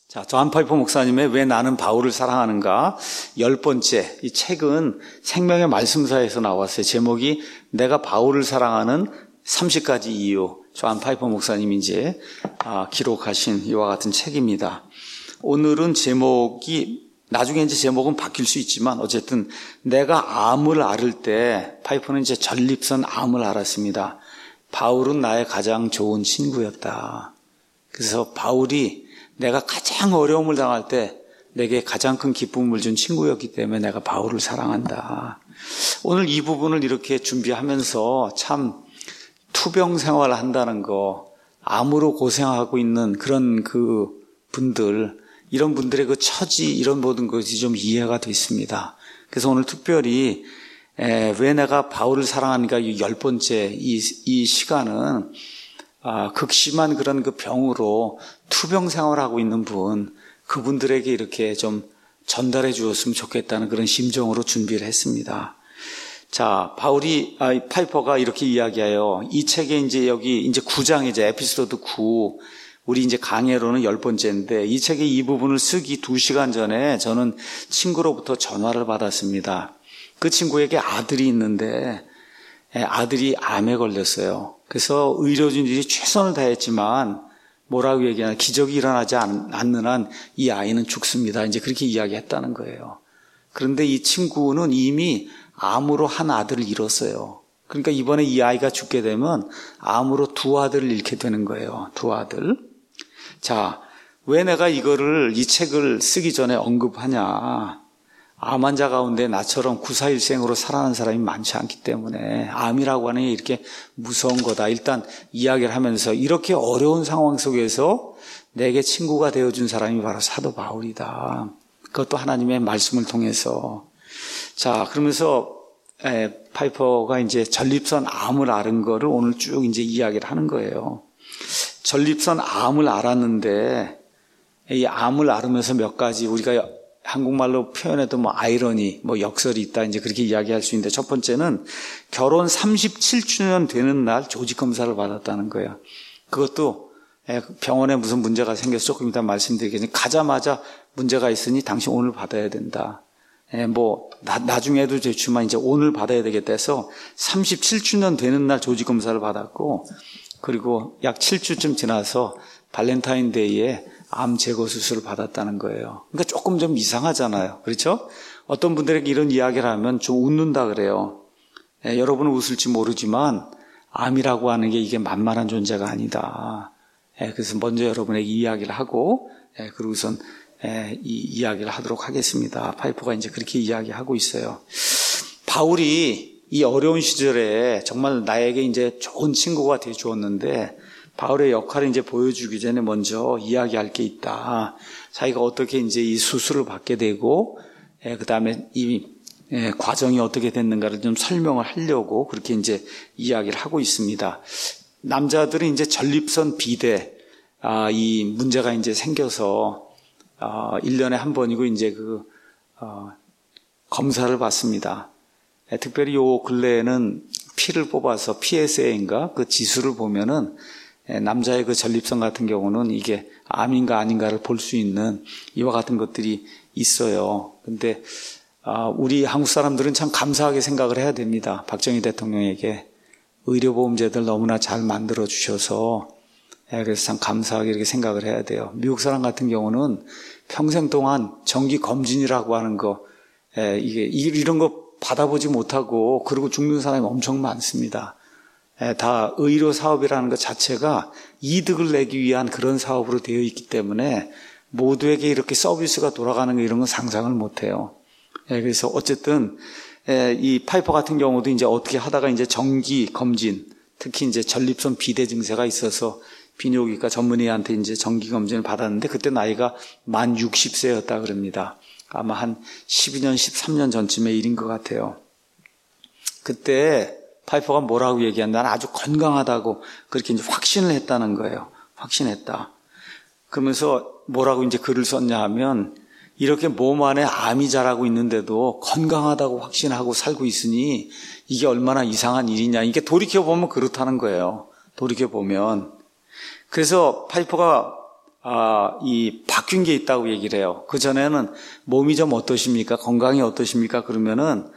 자, 존 파이퍼 목사님의 왜 나는 바울을 사랑하는가 10번째 이 책은 생명의 말씀사에서 나왔어요. 제목이 내가 바울을 사랑하는 30가지 이유. 존 파이퍼 목사님이 이제 기록하신 이와 같은 책입니다. 오늘은 제목이 나중에 이제 제목은 바뀔 수 있지만 어쨌든 내가 암을 앓을 때 파이퍼는 이제 전립선 암을 앓았습니다. 바울은 나의 가장 좋은 친구였다. 그래서 바울이 내가 가장 어려움을 당할 때 내게 가장 큰 기쁨을 준 친구였기 때문에 내가 바울을 사랑한다. 오늘 이 부분을 이렇게 준비하면서 참 투병 생활을 한다는 거, 암으로 고생하고 있는 그런 그 분들, 이런 분들의 그 처지, 이런 모든 것이 좀 이해가 됐습니다. 그래서 오늘 특별히 왜 내가 바울을 사랑하는가 이 10번째 이 시간은 극심한 그런 그 병으로 투병 생활하고 있는 그분들에게 이렇게 좀 전달해 주었으면 좋겠다는 그런 심정으로 준비를 했습니다. 자, 파이퍼가 이렇게 이야기해요. 이 책에 이제 여기 이제 9장이죠. 에피소드 9. 우리 이제 강해로는 10번째인데 이 책의 이 부분을 쓰기 2시간 전에 저는 친구로부터 전화를 받았습니다. 그 친구에게 아들이 있는데 아들이 암에 걸렸어요. 그래서 의료진들이 최선을 다했지만 뭐라고 얘기하나 기적이 일어나지 않는 한 이 아이는 죽습니다. 이제 그렇게 이야기했다는 거예요. 그런데 이 친구는 이미 암으로 한 아들을 잃었어요. 그러니까 이번에 이 아이가 죽게 되면 암으로 2 아들을 잃게 되는 거예요. 2 아들. 자, 왜 내가 이 책을 쓰기 전에 언급하냐. 암 환자 가운데 나처럼 941생으로 살아난 사람이 많지 않기 때문에 암이라고 하는 게 이렇게 무서운 거다. 일단 이야기를 하면서 이렇게 어려운 상황 속에서 내게 친구가 되어준 사람이 바로 사도 바울이다. 그것도 하나님의 말씀을 통해서. 자, 그러면서 파이퍼가 이제 전립선 암을 앓은 거를 오늘 쭉 이제 이야기를 하는 거예요. 전립선 암을 앓았는데 이 암을 앓으면서 몇 가지 우리가 한국말로 표현해도 아이러니, 역설이 있다. 이제 그렇게 이야기할 수 있는데 첫 번째는 결혼 37주년 되는 날 조직 검사를 받았다는 거예요. 그것도 병원에 무슨 문제가 생겨서 조금 이따 말씀드리겠지만 가자마자 문제가 있으니 당신 오늘 받아야 된다. 나중에도 좋지만 이제 오늘 받아야 되겠다 해서 37주년 되는 날 조직 검사를 받았고 그리고 약 7주쯤 지나서 발렌타인데이에 암 제거 수술을 받았다는 거예요. 그러니까 조금 좀 이상하잖아요. 그렇죠? 어떤 분들에게 이런 이야기를 하면 좀 웃는다 그래요. 여러분은 웃을지 모르지만 암이라고 하는 게 이게 만만한 존재가 아니다. 그래서 먼저 여러분에게 이야기를 하고 그리고선 이 이야기를 하도록 하겠습니다. 파이퍼가 이제 그렇게 이야기하고 있어요. 바울이 이 어려운 시절에 정말 나에게 이제 좋은 친구가 되어 주었는데 바울의 역할을 이제 보여주기 전에 먼저 이야기할 게 있다. 자기가 어떻게 이제 이 수술을 받게 되고, 그 다음에 이 과정이 어떻게 됐는가를 좀 설명을 하려고 그렇게 이제 이야기를 하고 있습니다. 남자들은 이제 전립선 비대, 이 문제가 이제 생겨서, 1년에 한 번이고 이제 검사를 받습니다. 특별히 요 근래에는 피를 뽑아서 PSA인가 그 지수를 보면은 남자의 그 전립선 같은 경우는 이게 암인가 아닌가를 볼 수 있는 이와 같은 것들이 있어요. 근데 우리 한국 사람들은 참 감사하게 생각을 해야 됩니다. 박정희 대통령에게 의료보험제들 너무나 잘 만들어 주셔서 그래서 참 감사하게 이렇게 생각을 해야 돼요. 미국 사람 같은 경우는 평생 동안 정기 검진이라고 하는 거 이런 거 받아보지 못하고 그러고 죽는 사람이 엄청 많습니다. 다 의료 사업이라는 것 자체가 이득을 내기 위한 그런 사업으로 되어 있기 때문에 모두에게 이렇게 서비스가 돌아가는 거 이런 건 상상을 못해요. 그래서 어쨌든 이 파이퍼 같은 경우도 이제 어떻게 하다가 이제 정기 검진, 특히 이제 전립선 비대 증세가 있어서 비뇨기과 전문의한테 이제 정기 검진을 받았는데 그때 나이가 만 60세였다 그럽니다. 아마 한 12년, 13년 전쯤의 일인 것 같아요. 그때 파이퍼가 뭐라고 얘기한다? 나는 아주 건강하다고 그렇게 이제 확신을 했다는 거예요. 확신했다. 그러면서 뭐라고 이제 글을 썼냐 하면 이렇게 몸 안에 암이 자라고 있는데도 건강하다고 확신하고 살고 있으니 이게 얼마나 이상한 일이냐. 이게 돌이켜보면 그렇다는 거예요. 돌이켜보면. 그래서 파이퍼가 이 바뀐 게 있다고 얘기를 해요. 그전에는 몸이 좀 어떠십니까? 건강이 어떠십니까? 그러면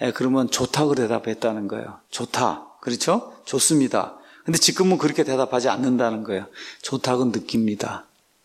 좋다고 대답했다는 거예요. 좋다. 그렇죠? 좋습니다. 근데 지금은 그렇게 대답하지 않는다는 거예요. 좋다고 느낍니다.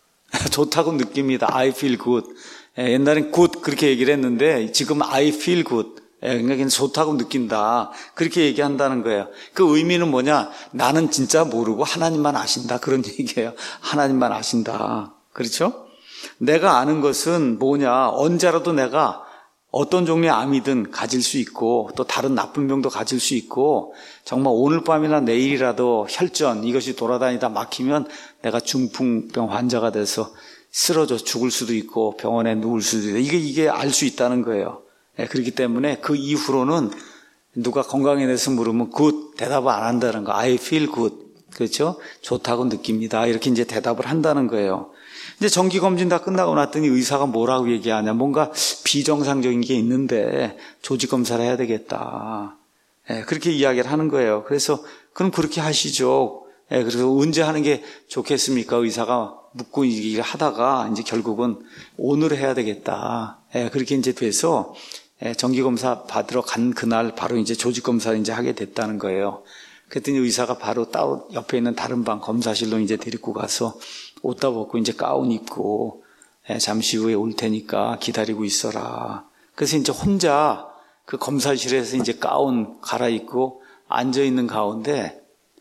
좋다고 느낍니다. I feel good. 옛날엔 good 그렇게 얘기를 했는데 지금 I feel good. 그러니까 좋다고 느낀다. 그렇게 얘기한다는 거예요. 그 의미는 뭐냐? 나는 진짜 모르고 하나님만 아신다. 그런 얘기예요. 하나님만 아신다. 그렇죠? 내가 아는 것은 뭐냐? 언제라도 내가 어떤 종류의 암이든 가질 수 있고 또 다른 나쁜 병도 가질 수 있고 정말 오늘 밤이나 내일이라도 혈전 이것이 돌아다니다 막히면 내가 중풍병 환자가 돼서 쓰러져 죽을 수도 있고 병원에 누울 수도 있고 이게 알 수 있다는 거예요. 그렇기 때문에 그 이후로는 누가 건강에 대해서 물으면 good 대답을 안 한다는 거. I feel good. 그렇죠? 좋다고 느낍니다. 이렇게 이제 대답을 한다는 거예요. 이제 정기검진 다 끝나고 났더니 의사가 뭐라고 얘기하냐. 뭔가 비정상적인 게 있는데 조직검사를 해야 되겠다. 그렇게 이야기를 하는 거예요. 그래서 그럼 그렇게 하시죠. 그래서 언제 하는 게 좋겠습니까? 의사가 묻고 얘기를 하다가 이제 결국은 오늘 해야 되겠다. 그렇게 이제 돼서 정기검사 받으러 간 그날 바로 이제 조직검사를 이제 하게 됐다는 거예요. 그랬더니 의사가 바로 따로 옆에 있는 다른 방 검사실로 이제 데리고 가서 옷 다 벗고 이제 가운 입고 잠시 후에 올 테니까 기다리고 있어라. 그래서 이제 혼자 그 검사실에서 이제 가운 갈아입고 앉아 있는 가운데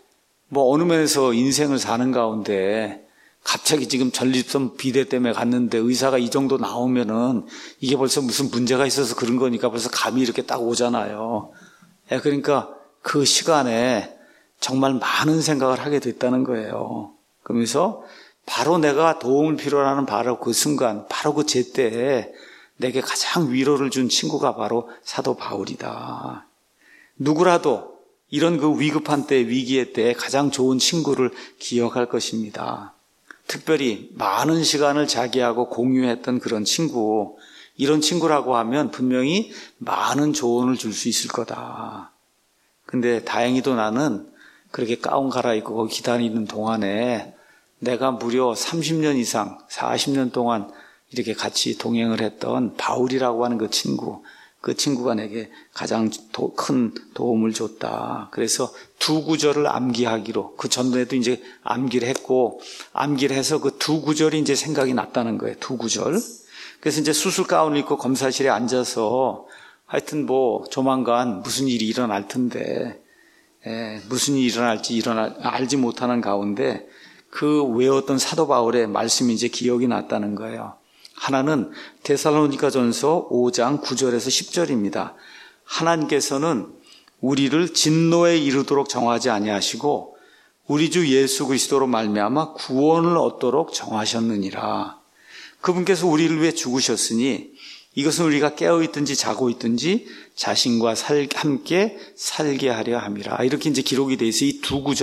뭐 어느 면에서 인생을 사는 가운데 갑자기 지금 전립선 비대 때문에 갔는데 의사가 이 정도 나오면은 이게 벌써 무슨 문제가 있어서 그런 거니까 벌써 감이 이렇게 딱 오잖아요. 그러니까 그 시간에 정말 많은 생각을 하게 됐다는 거예요. 그러면서 바로 내가 도움을 필요로 하는 바로 그 순간, 바로 그 제때에 내게 가장 위로를 준 친구가 바로 사도 바울이다. 누구라도 이런 그 위급한 때, 위기의 때 가장 좋은 친구를 기억할 것입니다. 특별히 많은 시간을 자기하고 공유했던 그런 친구, 이런 친구라고 하면 분명히 많은 조언을 줄 수 있을 거다. 근데 다행히도 나는 그렇게 가운 갈아입고 거기 기다리는 동안에 내가 무려 30년 이상, 40년 동안 이렇게 같이 동행을 했던 바울이라고 하는 그 친구가 내게 가장 큰 도움을 줬다. 그래서 두 구절을 암기하기로, 그 전에도 이제 암기를 했고, 암기를 해서 그 두 구절이 이제 생각이 났다는 거예요. 두 구절. 그래서 이제 수술 가운을 입고 검사실에 앉아서 하여튼 뭐 조만간 무슨 일이 일어날 텐데, 무슨 일이 일어날지 알지 못하는 가운데 그 외웠던 사도 바울의 말씀이 이제 기억이 났다는 거예요. 하나는 데살로니가전서 5장 9절에서 10절입니다. 하나님께서는 우리를 진노에 이르도록 정하지 아니하시고 우리 주 예수 그리스도로 말미암아 구원을 얻도록 정하셨느니라. 그분께서 우리를 위해 죽으셨으니 이것은 우리가 깨어있든지 자고 있든지 자신과 함께 살게 하려 함이라. 이렇게 이제 기록이 돼 있어요.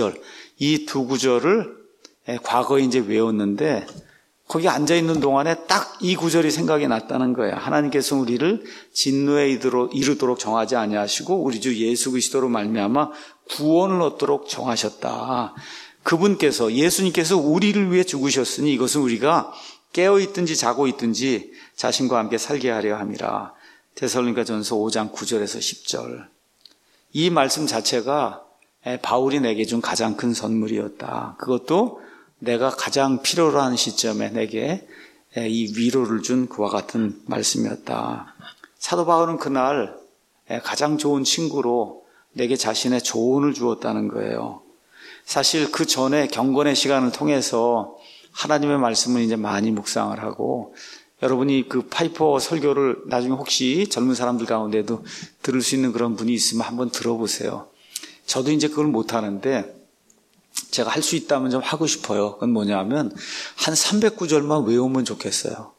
이 두 구절을 과거에 이제 외웠는데 거기 앉아있는 동안에 딱 이 구절이 생각이 났다는 거예요. 하나님께서 우리를 진노에 이르도록 정하지 아니하시고 우리 주 예수 그리스도로 말미암아 구원을 얻도록 정하셨다. 그분께서 예수님께서 우리를 위해 죽으셨으니 이것은 우리가 깨어있든지 자고 있든지 자신과 함께 살게 하려 함이라. 데살로니가전서 5장 9절에서 10절. 이 말씀 자체가 바울이 내게 준 가장 큰 선물이었다. 그것도 내가 가장 필요로 하는 시점에 내게 이 위로를 준 그와 같은 말씀이었다. 사도 바울은 그날 가장 좋은 친구로 내게 자신의 조언을 주었다는 거예요. 사실 그 전에 경건의 시간을 통해서 하나님의 말씀을 이제 많이 묵상을 하고 여러분이 그 파이퍼 설교를 나중에 혹시 젊은 사람들 가운데도 들을 수 있는 그런 분이 있으면 한번 들어보세요. 저도 이제 그걸 못하는데 제가 할 수 있다면 좀 하고 싶어요. 그건 뭐냐면 한 300구절만 외우면 좋겠어요.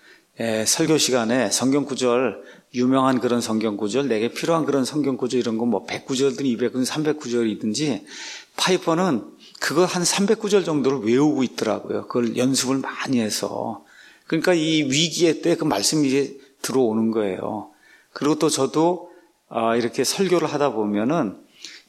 설교 시간에 성경구절, 유명한 그런 성경구절, 내게 필요한 그런 성경구절 이런 거 뭐 100구절든 200구절, 300구절이든지 파이퍼는 그거 한 300구절 정도를 외우고 있더라고요. 그걸 연습을 많이 해서. 그러니까 이 위기의 때 그 말씀이 들어오는 거예요. 그리고 또 저도 이렇게 설교를 하다 보면은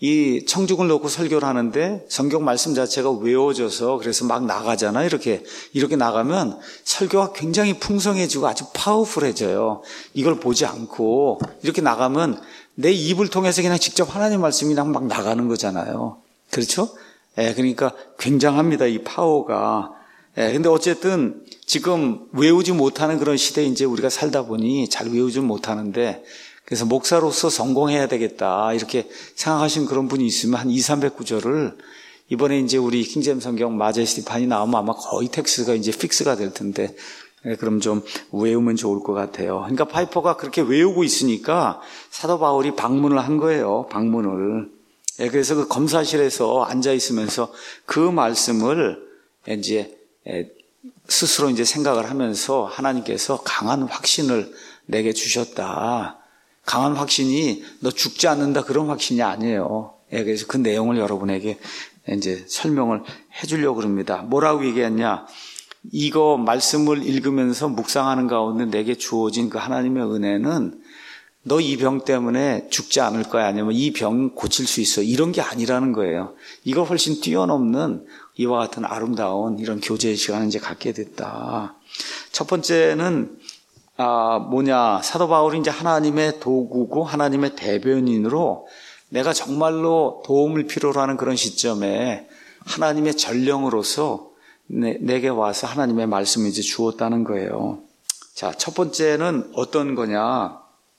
이 청중을 놓고 설교를 하는데 성경 말씀 자체가 외워져서 그래서 막 나가잖아요. 이렇게 나가면 설교가 굉장히 풍성해지고 아주 파워풀해져요. 이걸 보지 않고 이렇게 나가면 내 입을 통해서 그냥 직접 하나님 말씀이 그냥 막 나가는 거잖아요. 그렇죠? 그러니까 굉장합니다. 이 파워가. 근데 어쨌든 지금 외우지 못하는 그런 시대에 이제 우리가 살다 보니 잘 외우지 못하는데 그래서 목사로서 성공해야 되겠다 이렇게 생각하시는 그런 분이 있으면 한 200-300구절을 이번에 이제 우리 킹제임 성경 마제스티판이 나오면 아마 거의 텍스트가 이제 픽스가 될 텐데 그럼 좀 외우면 좋을 것 같아요. 그러니까 파이퍼가 그렇게 외우고 있으니까 사도 바울이 방문을 한 거예요. 방문을. 그래서 그 검사실에서 앉아 있으면서 그 말씀을 이제 스스로 이제 생각을 하면서 하나님께서 강한 확신을 내게 주셨다. 강한 확신이 너 죽지 않는다 그런 확신이 아니에요. 그래서 그 내용을 여러분에게 이제 설명을 해주려고 합니다. 뭐라고 얘기했냐? 이거 말씀을 읽으면서 묵상하는 가운데 내게 주어진 그 하나님의 은혜는 너 이 병 때문에 죽지 않을 거야 아니면 이 병 고칠 수 있어 이런 게 아니라는 거예요. 이걸 훨씬 뛰어넘는 이와 같은 아름다운 이런 교제의 시간을 이제 갖게 됐다. 첫 번째는 사도 바울이 이제 하나님의 도구고 하나님의 대변인으로 내가 정말로 도움을 필요로 하는 그런 시점에 하나님의 전령으로서 내게 와서 하나님의 말씀을 이제 주었다는 거예요. 자, 첫 번째는 어떤 거냐?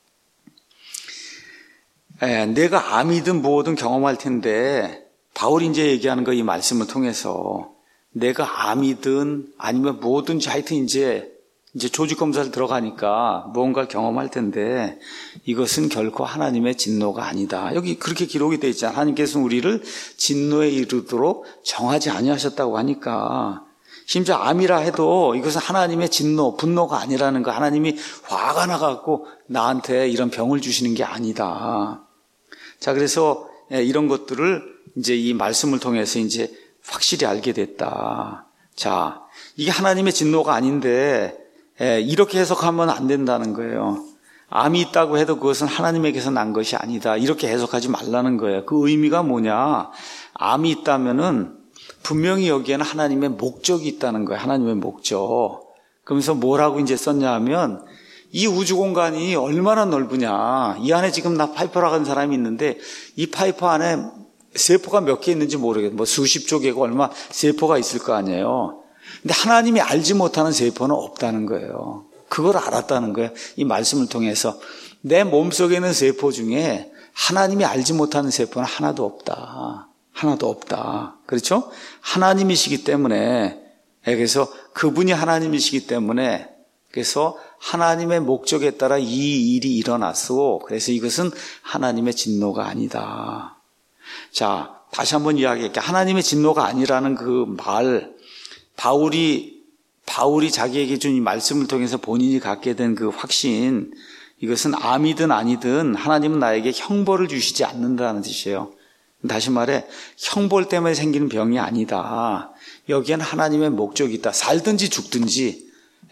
내가 암이든 뭐든 경험할 텐데 바울이 이제 얘기하는 거 이 말씀을 통해서 내가 암이든 아니면 뭐든지 하여튼 이제 조직검사를 들어가니까 무언가를 경험할 텐데 이것은 결코 하나님의 진노가 아니다. 여기 그렇게 기록이 되어 있잖아요. 하나님께서는 우리를 진노에 이르도록 정하지 아니하셨다고 하니까 심지어 암이라 해도 이것은 하나님의 진노, 분노가 아니라는 거. 하나님이 화가 나갖고 나한테 이런 병을 주시는 게 아니다. 자, 그래서 이런 것들을 이제 이 말씀을 통해서 이제 확실히 알게 됐다. 자, 이게 하나님의 진노가 아닌데 이렇게 해석하면 안 된다는 거예요. 암이 있다고 해도 그것은 하나님에게서 난 것이 아니다. 이렇게 해석하지 말라는 거예요. 그 의미가 뭐냐? 암이 있다면은 분명히 여기에는 하나님의 목적이 있다는 거예요. 하나님의 목적. 그러면서 뭐라고 이제 썼냐 하면 이 우주 공간이 얼마나 넓으냐. 이 안에 지금 나 파이퍼라고 하는 사람이 있는데 이 파이퍼 안에 세포가 몇 개 있는지 모르겠어요. 뭐 수십조 개고 얼마 세포가 있을 거 아니에요. 근데 하나님이 알지 못하는 세포는 없다는 거예요. 그걸 알았다는 거예요. 이 말씀을 통해서 내 몸속에 있는 세포 중에 하나님이 알지 못하는 세포는 하나도 없다. 하나도 없다. 그렇죠? 하나님이시기 때문에 그래서 그분이 하나님이시기 때문에 그래서 하나님의 목적에 따라 이 일이 일어났고 그래서 이것은 하나님의 진노가 아니다. 자, 다시 한번 이야기할게요. 하나님의 진노가 아니라는 그 말 바울이 자기에게 준 이 말씀을 통해서 본인이 갖게 된 그 확신 이것은 암이든 아니든 하나님은 나에게 형벌을 주시지 않는다는 뜻이에요. 다시 말해 형벌 때문에 생기는 병이 아니다. 여기에는 하나님의 목적이 있다. 살든지 죽든지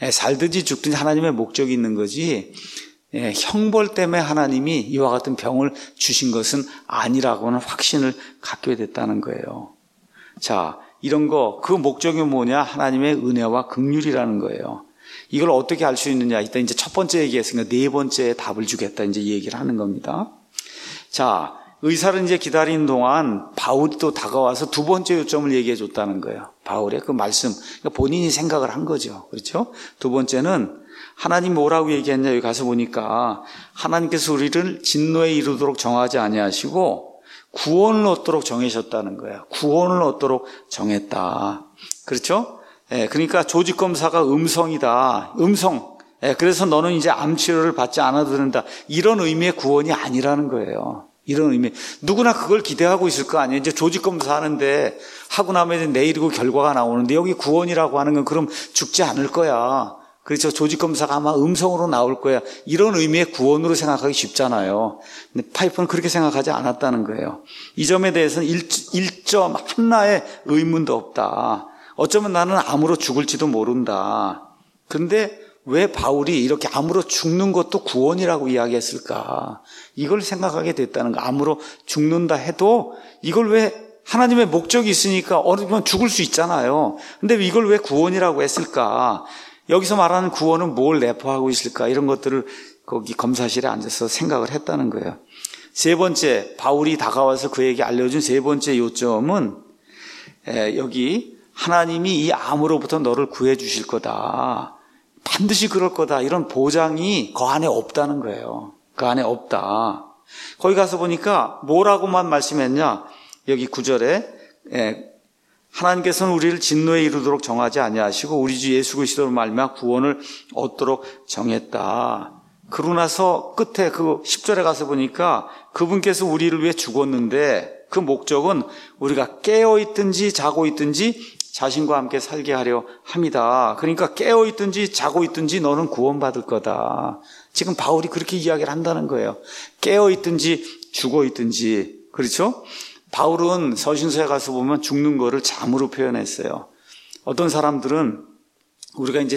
하나님의 목적이 있는 거지 형벌 때문에 하나님이 이와 같은 병을 주신 것은 아니라고는 확신을 갖게 됐다는 거예요. 자, 이런 거 그 목적이 뭐냐? 하나님의 은혜와 긍휼이라는 거예요. 이걸 어떻게 알 수 있느냐? 일단 이제 첫 번째 얘기했으니까 네 번째 답을 주겠다 이제 얘기를 하는 겁니다. 자, 의사를 이제 기다리는 동안 바울이 또 다가와서 두 번째 요점을 얘기해 줬다는 거예요. 바울의 그 말씀. 그러니까 본인이 생각을 한 거죠. 그렇죠? 두 번째는 하나님 뭐라고 얘기했냐? 여기 가서 보니까 하나님께서 우리를 진노에 이르도록 정하지 아니하시고 구원을 얻도록 정하셨다는 거예요. 구원을 얻도록 정했다. 그렇죠? 그러니까 조직검사가 음성이다. 음성. 그래서 너는 이제 암치료를 받지 않아도 된다. 이런 의미의 구원이 아니라는 거예요. 이런 의미. 누구나 그걸 기대하고 있을 거 아니에요. 이제 조직검사 하는데 하고 나면 내일이고 결과가 나오는데 여기 구원이라고 하는 건 그럼 죽지 않을 거야. 그렇죠. 조직검사가 아마 음성으로 나올 거야. 이런 의미의 구원으로 생각하기 쉽잖아요. 근데 파이퍼는 그렇게 생각하지 않았다는 거예요. 이 점에 대해서는 1점 하나의 의문도 없다. 어쩌면 나는 암으로 죽을지도 모른다. 그런데 왜 바울이 이렇게 암으로 죽는 것도 구원이라고 이야기했을까? 이걸 생각하게 됐다는 거. 암으로 죽는다 해도 이걸 왜 하나님의 목적이 있으니까 어느 번 죽을 수 있잖아요. 근데 이걸 왜 구원이라고 했을까? 여기서 말하는 구원은 뭘 내포하고 있을까? 이런 것들을 거기 검사실에 앉아서 생각을 했다는 거예요. 세 번째, 바울이 다가와서 그에게 알려준 세 번째 요점은 여기 하나님이 이 암으로부터 너를 구해 주실 거다. 반드시 그럴 거다. 이런 보장이 그 안에 없다는 거예요. 그 안에 없다. 거기 가서 보니까 뭐라고만 말씀했냐? 여기 9절에 하나님께서는 우리를 진노에 이르도록 정하지 아니하시고 우리 주 예수 그리스도로 말미암아 구원을 얻도록 정했다. 그러고 나서 끝에 그 10절에 가서 보니까 그분께서 우리를 위해 죽었는데 그 목적은 우리가 깨어있든지 자고 있든지 자신과 함께 살게 하려 함이다. 그러니까 깨어있든지 자고 있든지 너는 구원받을 거다. 지금 바울이 그렇게 이야기를 한다는 거예요. 깨어있든지 죽어있든지. 그렇죠? 바울은 서신서에 가서 보면 죽는 거를 잠으로 표현했어요. 어떤 사람들은 우리가 이제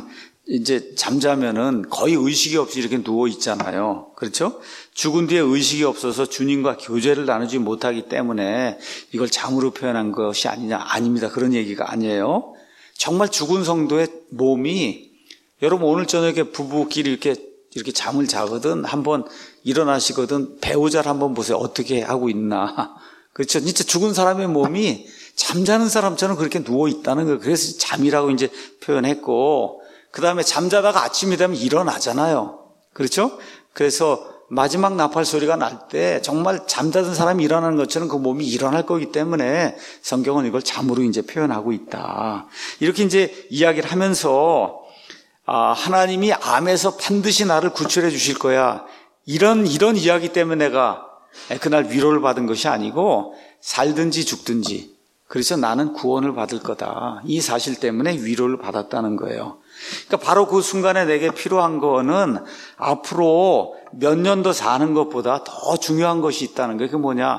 잠자면은 거의 의식이 없이 이렇게 누워 있잖아요. 그렇죠? 죽은 뒤에 의식이 없어서 주님과 교제를 나누지 못하기 때문에 이걸 잠으로 표현한 것이 아니냐? 아닙니다. 그런 얘기가 아니에요. 정말 죽은 성도의 몸이, 여러분 오늘 저녁에 부부끼리 이렇게 잠을 자거든 한번 일어나시거든 배우자를 한번 보세요. 어떻게 하고 있나? 그렇죠? 진짜 죽은 사람의 몸이 잠자는 사람처럼 그렇게 누워 있다는 거예요. 그래서 잠이라고 이제 표현했고, 그 다음에 잠자다가 아침이 되면 일어나잖아요. 그렇죠? 그래서 마지막 나팔 소리가 날 때 정말 잠자던 사람이 일어나는 것처럼 그 몸이 일어날 거기 때문에 성경은 이걸 잠으로 이제 표현하고 있다. 이렇게 이제 이야기를 하면서 하나님이 암에서 반드시 나를 구출해 주실 거야. 이런 이야기 때문에 내가 그날 위로를 받은 것이 아니고 살든지 죽든지 그래서 나는 구원을 받을 거다. 이 사실 때문에 위로를 받았다는 거예요. 그러니까 바로 그 순간에 내게 필요한 거는 앞으로 몇 년 더 사는 것보다 더 중요한 것이 있다는 거예요. 그게 뭐냐?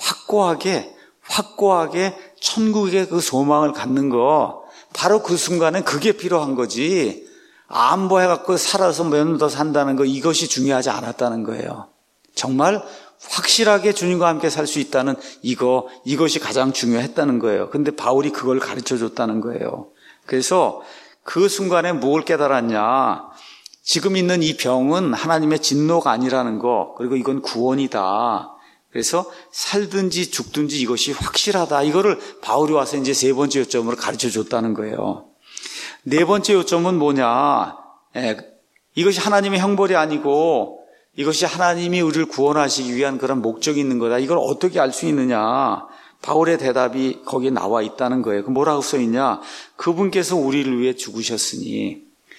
확고하게 천국의 그 소망을 갖는 거. 바로 그 순간에 그게 필요한 거지. 암보해갖고 살아서 몇 년 더 산다는 거, 이것이 중요하지 않았다는 거예요. 정말 확실하게 주님과 함께 살 수 있다는 이것이 가장 중요했다는 거예요. 근데 바울이 그걸 가르쳐 줬다는 거예요. 그래서 그 순간에 뭘 깨달았냐? 지금 있는 이 병은 하나님의 진노가 아니라는 거, 그리고 이건 구원이다. 그래서 살든지 죽든지 이것이 확실하다. 이거를 바울이 와서 이제 세 번째 요점으로 가르쳐 줬다는 거예요. 네 번째 요점은 뭐냐? 이것이 하나님의 형벌이 아니고 이것이 하나님이 우리를 구원하시기 위한 그런 목적이 있는 거다. 이걸 어떻게 알 수 있느냐? 바울의 대답이 거기에 나와 있다는 거예요. 그 뭐라고 써 있냐? 그분께서 우리를 위해 죽으셨으니.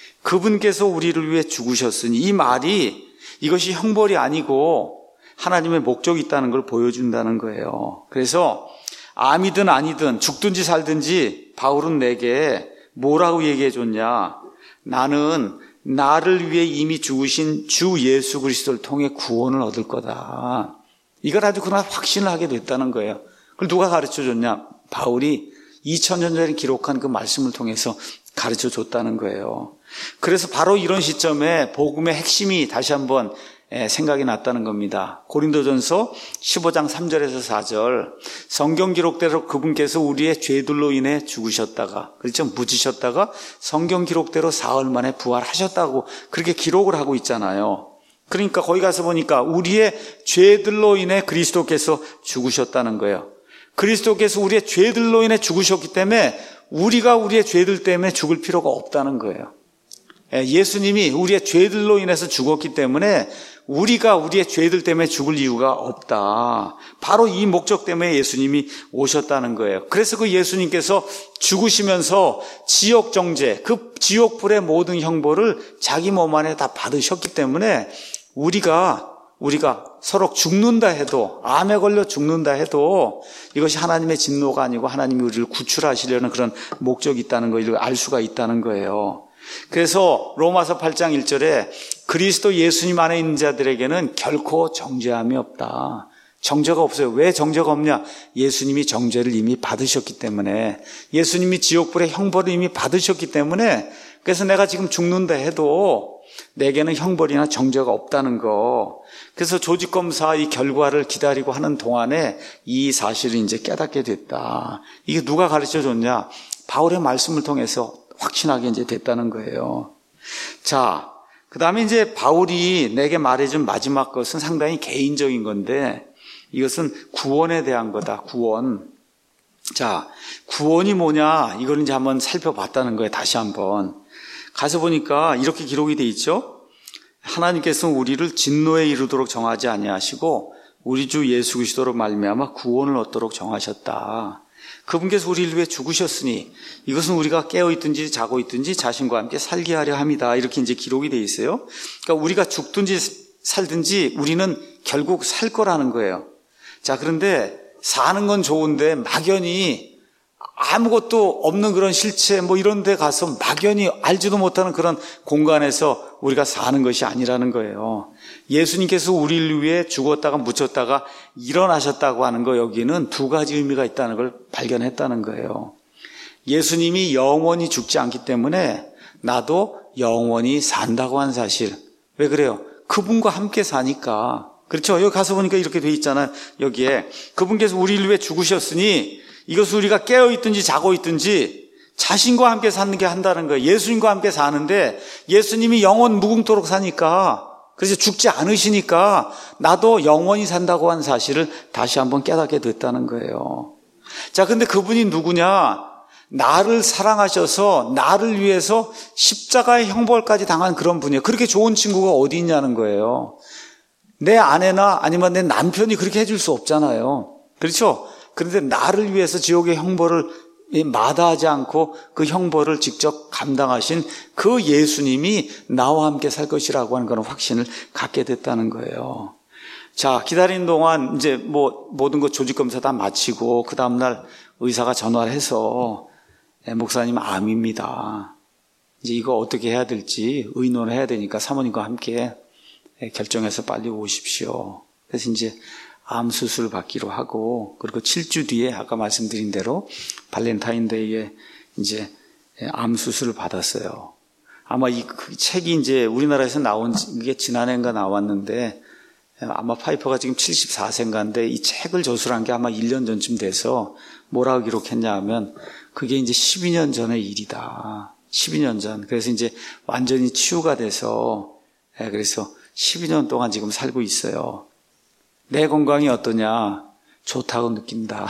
이 말이 이것이 형벌이 아니고 하나님의 목적이 있다는 걸 보여준다는 거예요. 그래서 암이든 아니든 죽든지 살든지 바울은 내게 뭐라고 얘기해 줬냐? 나는 나를 위해 이미 죽으신 주 예수 그리스도를 통해 구원을 얻을 거다. 이걸 아주 그날 확신을 하게 됐다는 거예요. 그걸 누가 가르쳐 줬냐? 바울이 2000년 전에 기록한 그 말씀을 통해서 가르쳐 줬다는 거예요. 그래서 바로 이런 시점에 복음의 핵심이 다시 한번 생각이 났다는 겁니다. 고린도전서 15장 3절에서 4절, 성경 기록대로 그분께서 우리의 죄들로 인해 죽으셨다가, 그렇죠? 묻으셨다가 성경 기록대로 사흘 만에 부활하셨다고 그렇게 기록을 하고 있잖아요. 그러니까 거기 가서 보니까 우리의 죄들로 인해 그리스도께서 죽으셨다는 거예요. 그리스도께서 우리의 죄들로 인해 죽으셨기 때문에 우리가 우리의 죄들 때문에 죽을 필요가 없다는 거예요. 예수님이 우리의 죄들로 인해서 죽었기 때문에 우리가 우리의 죄들 때문에 죽을 이유가 없다. 바로 이 목적 때문에 예수님이 오셨다는 거예요. 그래서 그 예수님께서 죽으시면서 지옥 정죄, 그 지옥불의 모든 형벌을 자기 몸 안에 다 받으셨기 때문에 우리가 서로 죽는다 해도, 암에 걸려 죽는다 해도 이것이 하나님의 진노가 아니고 하나님이 우리를 구출하시려는 그런 목적이 있다는 걸 알 수가 있다는 거예요. 그래서 로마서 8장 1절에 그리스도 예수님 안에 있는 자들에게는 결코 정죄함이 없다. 정죄가 없어요. 왜 정죄가 없냐? 예수님이 정죄를 이미 받으셨기 때문에, 예수님이 지옥불의 형벌을 이미 받으셨기 때문에 그래서 내가 지금 죽는다 해도 내게는 형벌이나 정죄가 없다는 거. 그래서 조직검사 이 결과를 기다리고 하는 동안에 이 사실을 이제 깨닫게 됐다. 이게 누가 가르쳐 줬냐? 바울의 말씀을 통해서 확신하게 이제 됐다는 거예요. 자, 그 다음에 이제 바울이 내게 말해준 마지막 것은 상당히 개인적인 건데 이것은 구원에 대한 거다. 구원. 자, 구원이 뭐냐? 이걸 이제 한번 살펴봤다는 거예요. 다시 한번. 가서 보니까 이렇게 기록이 돼 있죠. 하나님께서는 우리를 진노에 이르도록 정하지 아니하시고 우리 주 예수 그리스도로 말미암아 구원을 얻도록 정하셨다. 그분께서 우리를 위해 죽으셨으니 이것은 우리가 깨어있든지 자고 있든지 자신과 함께 살게 하려 함이다. 이렇게 이제 기록이 돼 있어요. 그러니까 우리가 죽든지 살든지 우리는 결국 살 거라는 거예요. 자, 그런데 사는 건 좋은데 막연히 아무것도 없는 그런 실체 이런 데 가서 막연히 알지도 못하는 그런 공간에서 우리가 사는 것이 아니라는 거예요. 예수님께서 우리를 위해 죽었다가 묻혔다가 일어나셨다고 하는 거, 여기는 두 가지 의미가 있다는 걸 발견했다는 거예요. 예수님이 영원히 죽지 않기 때문에 나도 영원히 산다고 한 사실. 왜 그래요? 그분과 함께 사니까. 그렇죠? 여기 가서 보니까 이렇게 돼 있잖아요. 여기에 그분께서 우리를 위해 죽으셨으니 이것을 우리가 깨어있든지 자고 있든지 자신과 함께 사는 게 한다는 거예요. 예수님과 함께 사는데 예수님이 영원 무궁토록 사니까, 그래서 죽지 않으시니까 나도 영원히 산다고 한 사실을 다시 한번 깨닫게 됐다는 거예요. 자, 근데 그분이 누구냐? 나를 사랑하셔서 나를 위해서 십자가의 형벌까지 당한 그런 분이에요. 그렇게 좋은 친구가 어디 있냐는 거예요. 내 아내나 아니면 내 남편이 그렇게 해줄 수 없잖아요. 그렇죠? 그런데 나를 위해서 지옥의 형벌을 마다하지 않고 그 형벌을 직접 감당하신 그 예수님이 나와 함께 살 것이라고 하는 그런 확신을 갖게 됐다는 거예요. 자, 기다리는 동안 이제 모든 것 조직검사 다 마치고 그 다음날 의사가 전화를 해서 목사님 암입니다. 이제 이거 어떻게 해야 될지 의논을 해야 되니까 사모님과 함께 결정해서 빨리 오십시오. 그래서 이제 암 수술을 받기로 하고, 그리고 7주 뒤에 아까 말씀드린 대로 발렌타인데이에 이제 암 수술을 받았어요. 아마 그 책이 이제 우리나라에서 나온 게 지난해인가 나왔는데, 아마 파이퍼가 지금 74세인가인데 이 책을 저술한 게 아마 1년 전쯤 돼서 뭐라고 기록했냐 하면 그게 이제 12년 전의 일이다. 12년 전. 그래서 이제 완전히 치유가 돼서, 그래서 12년 동안 지금 살고 있어요. 내 건강이 어떠냐? 좋다고 느낀다.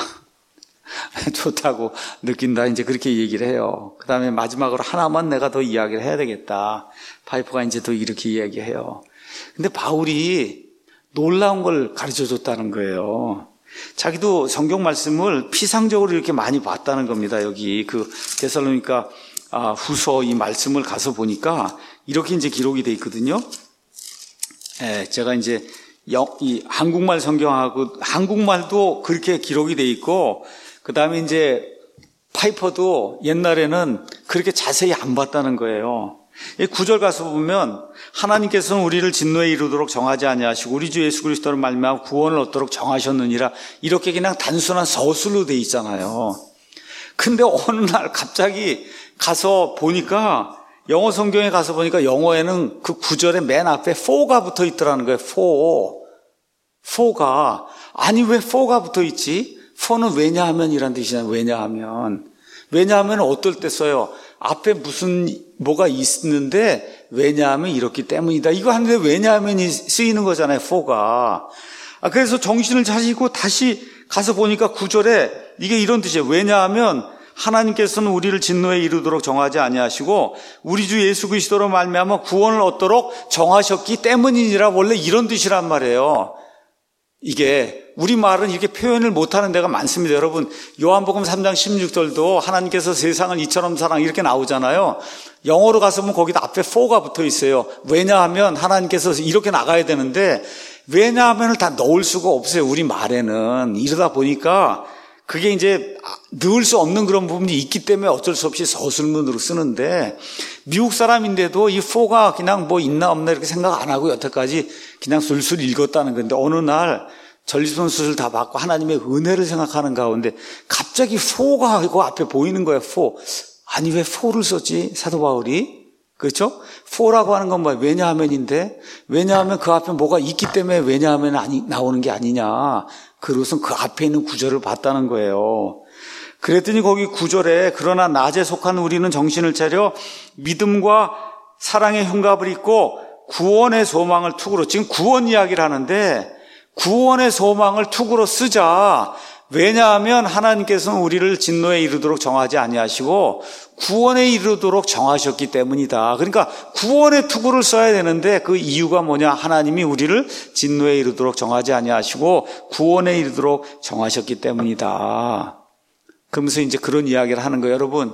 좋다고 느낀다. 이제 그렇게 얘기를 해요. 그 다음에 마지막으로 하나만 내가 더 이야기를 해야 되겠다. 파이퍼가 이제 더 이렇게 이야기해요. 근데 바울이 놀라운 걸 가르쳐 줬다는 거예요. 자기도 성경 말씀을 피상적으로 이렇게 많이 봤다는 겁니다. 여기 그 데살로니가 후서 이 말씀을 가서 보니까 이렇게 이제 기록이 돼 있거든요. 제가 이제 이 한국말 성경하고 한국말도 그렇게 기록이 돼 있고, 그 다음에 이제 파이퍼도 옛날에는 그렇게 자세히 안 봤다는 거예요. 이 9절 가서 보면 하나님께서는 우리를 진노에 이르도록 정하지 아니하시고 우리 주 예수 그리스도로 말미암아 구원을 얻도록 정하셨느니라, 이렇게 그냥 단순한 서술로 돼 있잖아요. 근데 어느 날 갑자기 가서 보니까, 영어 성경에 가서 보니까 영어에는 그 9절의 맨 앞에 for가 붙어 있더라는 거예요. for가. 아니 왜 for가 붙어 있지? for는 왜냐하면 이란 뜻이잖아요. 왜냐하면 어떨 때 써요? 앞에 뭐가 있는데 왜냐하면 이렇기 때문이다. 이거 하는데 왜냐하면이 쓰이는 거잖아요. for가. 그래서 정신을 차리고 다시 가서 보니까 9절에 이게 이런 뜻이에요. 왜냐하면 하나님께서는 우리를 진노에 이르도록 정하지 아니하시고 우리 주 예수 그리스도로 말미암아 구원을 얻도록 정하셨기 때문이니라. 원래 이런 뜻이란 말이에요. 이게 우리말은 이렇게 표현을 못하는 데가 많습니다. 여러분, 요한복음 3장 16절도 하나님께서 세상을 이처럼 사랑 이렇게 나오잖아요. 영어로 가서 보면 거기다 앞에 for가 붙어 있어요. 왜냐하면 하나님께서 이렇게 나가야 되는데 왜냐하면을 다 넣을 수가 없어요. 우리말에는. 이러다 보니까 그게 이제 넣을 수 없는 그런 부분이 있기 때문에 어쩔 수 없이 서술문으로 쓰는데, 미국 사람인데도 이 for가 그냥 뭐 있나 없나 이렇게 생각 안 하고 여태까지 그냥 술술 읽었다는 건데, 어느 날 전리품 수술 다 받고 하나님의 은혜를 생각하는 가운데 갑자기 for가 이거 앞에 보이는 거예요. for. 아니 왜 for를 썼지? 사도 바울이? 그렇죠? for라고 하는 건 뭐예요? 왜냐하면인데, 왜냐하면 그 앞에 뭐가 있기 때문에 왜냐하면 나오는 게 아니냐. 그것은 그 앞에 있는 구절을 봤다는 거예요. 그랬더니 거기 9절에 그러나 낮에 속한 우리는 정신을 차려 믿음과 사랑의 흉갑을 입고 구원의 소망을 투구로, 지금 구원 이야기를 하는데 구원의 소망을 투구로 쓰자. 왜냐하면 하나님께서는 우리를 진노에 이르도록 정하지 아니하시고 구원에 이르도록 정하셨기 때문이다. 그러니까 구원의 투구를 써야 되는데 그 이유가 뭐냐? 하나님이 우리를 진노에 이르도록 정하지 아니하시고 구원에 이르도록 정하셨기 때문이다. 그러면서 이제 그런 이야기를 하는 거예요. 여러분,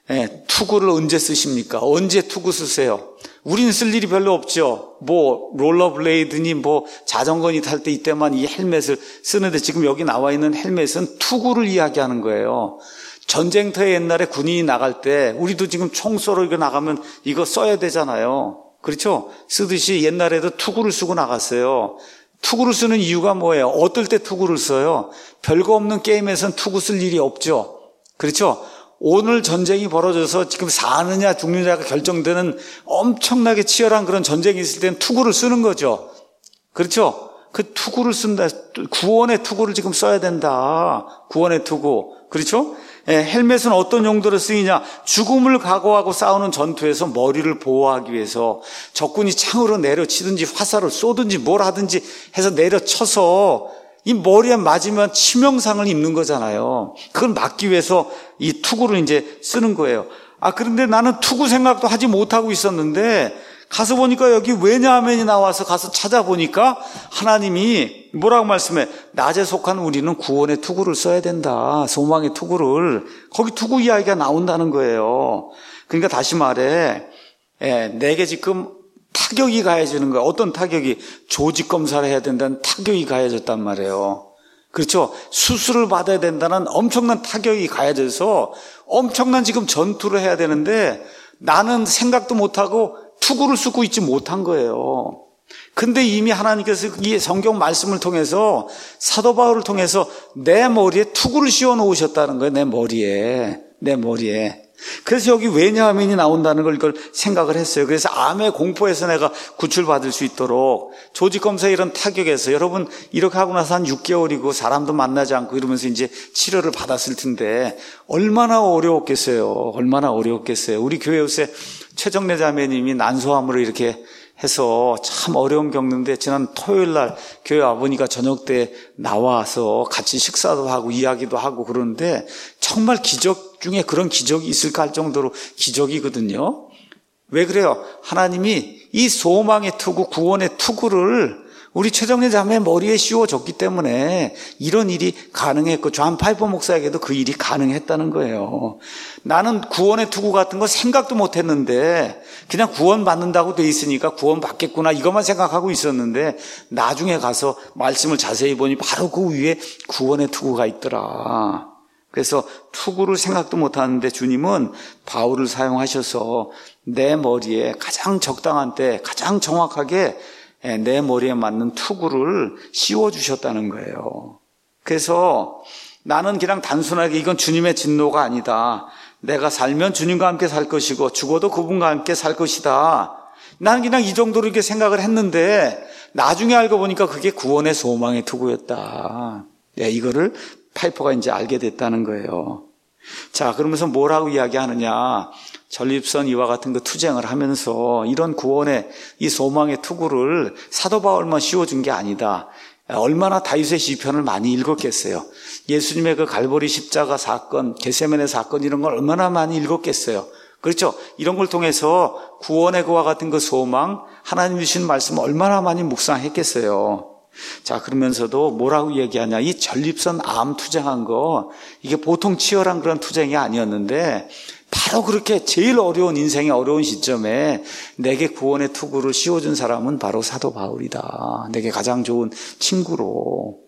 투구를 언제 쓰십니까? 언제 투구 쓰세요? 우리는 쓸 일이 별로 없죠. 뭐 롤러블레이드니 뭐 자전거니 탈 때 이때만 이 헬멧을 쓰는데, 지금 여기 나와 있는 헬멧은 투구를 이야기하는 거예요. 전쟁터에 옛날에 군인이 나갈 때 우리도 지금 총 쏘러 이거 나가면 이거 써야 되잖아요. 그렇죠? 쓰듯이 옛날에도 투구를 쓰고 나갔어요. 투구를 쓰는 이유가 뭐예요? 어떨 때 투구를 써요? 별거 없는 게임에선 투구 쓸 일이 없죠. 그렇죠? 오늘 전쟁이 벌어져서 지금 사느냐 죽느냐가 결정되는 엄청나게 치열한 그런 전쟁이 있을 때는 투구를 쓰는 거죠. 그렇죠? 그 투구를 쓴다. 구원의 투구를 지금 써야 된다. 구원의 투구. 그렇죠? 헬멧은 어떤 용도로 쓰이냐? 죽음을 각오하고 싸우는 전투에서 머리를 보호하기 위해서 적군이 창으로 내려치든지 화살을 쏘든지 뭘 하든지 해서 내려쳐서 이 머리에 맞으면 치명상을 입는 거잖아요. 그걸 막기 위해서 이 투구를 이제 쓰는 거예요. 그런데 나는 투구 생각도 하지 못하고 있었는데 가서 보니까 여기 왜냐하면이 나와서 가서 찾아보니까 하나님이 뭐라고 말씀해? 낮에 속한 우리는 구원의 투구를 써야 된다. 소망의 투구를. 거기 투구 이야기가 나온다는 거예요. 그러니까 다시 말해, 내게 지금 타격이 가해지는 거야. 어떤 타격이? 조직 검사를 해야 된다는 타격이 가해졌단 말이에요. 그렇죠? 수술을 받아야 된다는 엄청난 타격이 가해져서 엄청난 지금 전투를 해야 되는데 나는 생각도 못하고 투구를 쓰고 있지 못한 거예요. 근데 이미 하나님께서 이 성경 말씀을 통해서 사도 바울을 통해서 내 머리에 투구를 씌워 놓으셨다는 거예요. 내 머리에. 그래서 여기 왜냐하면이 나온다는 걸 이걸 생각을 했어요. 그래서 암의 공포에서 내가 구출받을 수 있도록 조직검사 이런 타격에서, 여러분 이렇게 하고 나서 한 6개월이고 사람도 만나지 않고 이러면서 이제 치료를 받았을 텐데 얼마나 어려웠겠어요. 우리 교회 요새 최정래 자매님이 난소암으로 이렇게 해서 참 어려움 겪는데 지난 토요일 날 교회 아버니가 저녁 때 나와서 같이 식사도 하고 이야기도 하고 그러는데 정말 기적 중에 그런 기적이 있을까 할 정도로 기적이거든요. 왜 그래요? 하나님이 이 소망의 투구, 구원의 투구를 우리 최정래 자매 머리에 씌워줬기 때문에 이런 일이 가능했고 존 파이퍼 목사에게도 그 일이 가능했다는 거예요. 나는 구원의 투구 같은 거 생각도 못했는데 그냥 구원 받는다고 돼 있으니까 구원 받겠구나 이것만 생각하고 있었는데 나중에 가서 말씀을 자세히 보니 바로 그 위에 구원의 투구가 있더라. 그래서 투구를 생각도 못하는데 주님은 바울을 사용하셔서 내 머리에 가장 적당한 때 가장 정확하게 내 머리에 맞는 투구를 씌워주셨다는 거예요. 그래서 나는 그냥 단순하게 이건 주님의 진노가 아니다. 내가 살면 주님과 함께 살 것이고 죽어도 그분과 함께 살 것이다. 나는 그냥 이 정도로 이렇게 생각을 했는데 나중에 알고 보니까 그게 구원의 소망의 투구였다. 이거를 파이퍼가 이제 알게 됐다는 거예요. 자, 그러면서 뭐라고 이야기하느냐? 전립선 이와 같은 그 투쟁을 하면서 이런 구원의 이 소망의 투구를 사도 바울만 씌워준 게 아니다. 얼마나 다윗의 시편을 많이 읽었겠어요. 예수님의 그 갈보리 십자가 사건, 겟세마네 사건 이런 걸 얼마나 많이 읽었겠어요. 그렇죠? 이런 걸 통해서 구원의 그와 같은 그 소망, 하나님 주신 말씀 얼마나 많이 묵상했겠어요. 자, 그러면서도 뭐라고 얘기하냐? 이 전립선 암 투쟁한 거 이게 보통 치열한 그런 투쟁이 아니었는데 바로 그렇게 제일 어려운 인생의 어려운 시점에 내게 구원의 투구를 씌워준 사람은 바로 사도 바울이다. 내게 가장 좋은 친구로.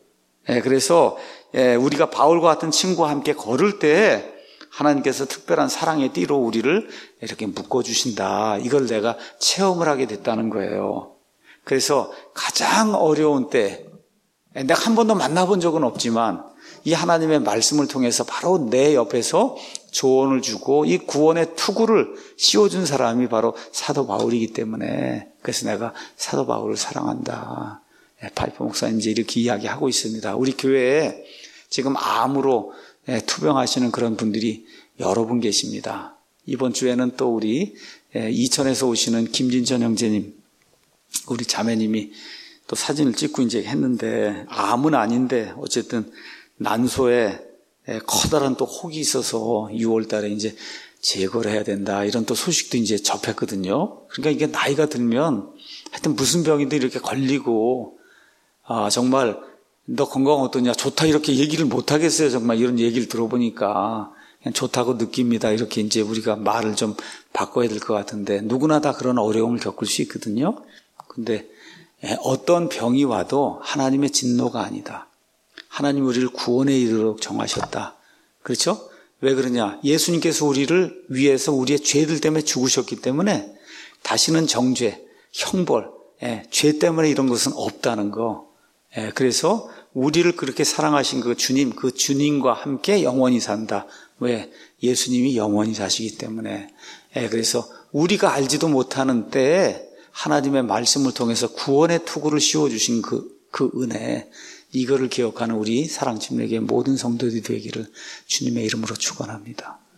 그래서 우리가 바울과 같은 친구와 함께 걸을 때 하나님께서 특별한 사랑의 띠로 우리를 이렇게 묶어주신다. 이걸 내가 체험을 하게 됐다는 거예요. 그래서 가장 어려운 때 내가 한 번도 만나본 적은 없지만 이 하나님의 말씀을 통해서 바로 내 옆에서 조언을 주고 이 구원의 투구를 씌워준 사람이 바로 사도 바울이기 때문에, 그래서 내가 사도 바울을 사랑한다. 파이퍼 목사님 이제 이렇게 이야기하고 있습니다. 우리 교회에 지금 암으로 투병하시는 그런 분들이 여러 분 계십니다. 이번 주에는 또 우리 이천에서 오시는 김진천 형제님, 우리 자매님이 또 사진을 찍고 이제 했는데, 암은 아닌데 어쨌든 난소에 커다란 또 혹이 있어서 6월 달에 이제 제거를 해야 된다, 이런 또 소식도 이제 접했거든요. 그러니까 이게 나이가 들면 하여튼 무슨 병이든 이렇게 걸리고, 정말 너 건강 어떠냐, 좋다, 이렇게 얘기를 못 하겠어요. 정말 이런 얘기를 들어보니까 그냥 좋다고 느낍니다, 이렇게 이제 우리가 말을 좀 바꿔야 될 것 같은데, 누구나 다 그런 어려움을 겪을 수 있거든요. 근데 어떤 병이 와도 하나님의 진노가 아니다. 하나님 우리를 구원에 이르도록 정하셨다. 그렇죠? 왜 그러냐? 예수님께서 우리를 위해서 우리의 죄들 때문에 죽으셨기 때문에 다시는 정죄, 형벌, 죄 때문에 이런 것은 없다는 거. 그래서 우리를 그렇게 사랑하신 그 주님과 함께 영원히 산다. 왜? 예수님이 영원히 사시기 때문에. 그래서 우리가 알지도 못하는 때에 하나님의 말씀을 통해서 구원의 투구를 씌워주신 그 은혜, 이거를 기억하는 우리 사랑팀에게 모든 성도들이 되기를 주님의 이름으로 축원합니다.